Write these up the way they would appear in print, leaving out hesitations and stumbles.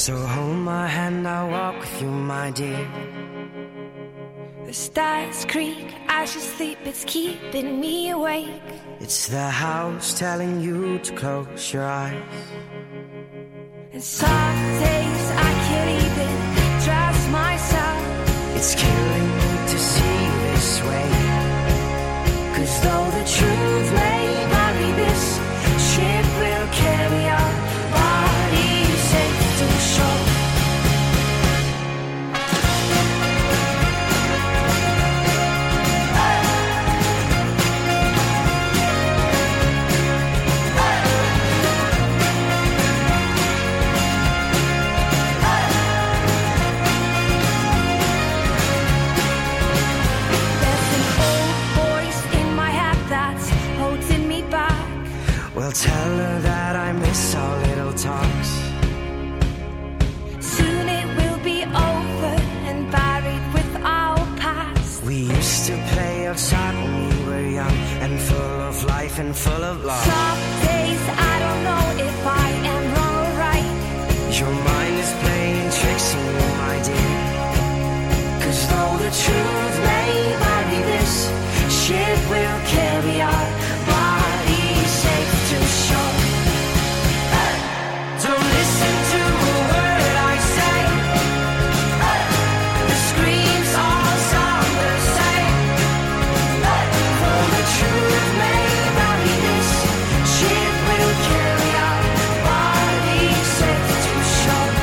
So hold my hand, I'll walk with you, my dear. The stars creak, I should sleep, it's keeping me awake. It's the house telling you to close your eyes. And some days I can't even trust myself. It's killing me to see this way. 'Cause though the truth may vary, this ship will carry our bodies safe to shore. Well, tell her that I miss our little talks. Soon it will be over and buried with our past. We used to play outside when we were young and full of life and full of love. Some days I don't know if I am wrong or right. Your mind is playing tricks on you, my dear. 'Cause though the truth may vary, this ship will carry our bodies safe to shore. Don't listen to a word I say. The screams all sound the same. Though the truth may vary, this ship will carry our bodies safe to shore.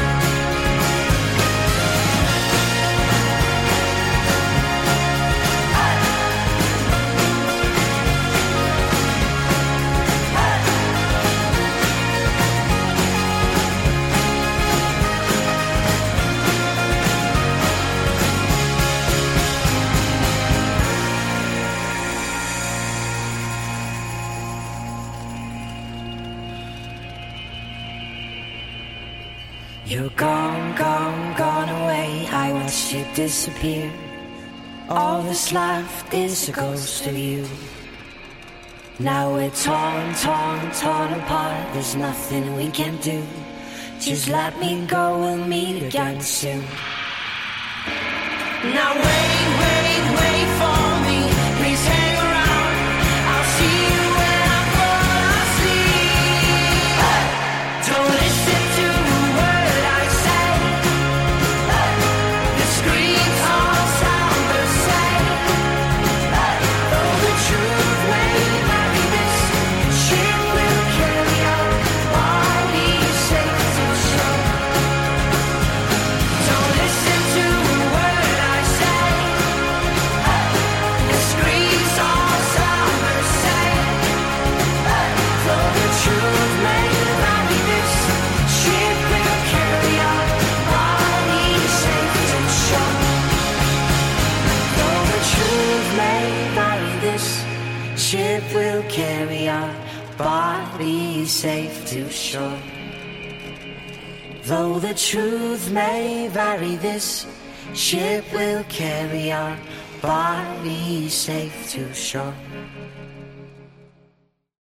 You're gone, gone, gone away. I watched you disappear. All that's left is a ghost of you. Now we're torn, torn, torn apart. There's nothing we can do. Just let me go, we'll meet again soon. Now wait, wait, wait for me. Please hang around. I'll see you when I fall asleep. Don't listen to a word I say. The screams all sound the same. Though the truth may vary, this ship will carry our bodies safe to shore. Don't listen to a word I say. The screams all sound the same. Though the truth may vary, this ship will carry our bodies safe to shore. Though the truth may vary, this ship will carry our bodies safe to shore. Though the truth may vary, this ship will carry our bodies safe to shore.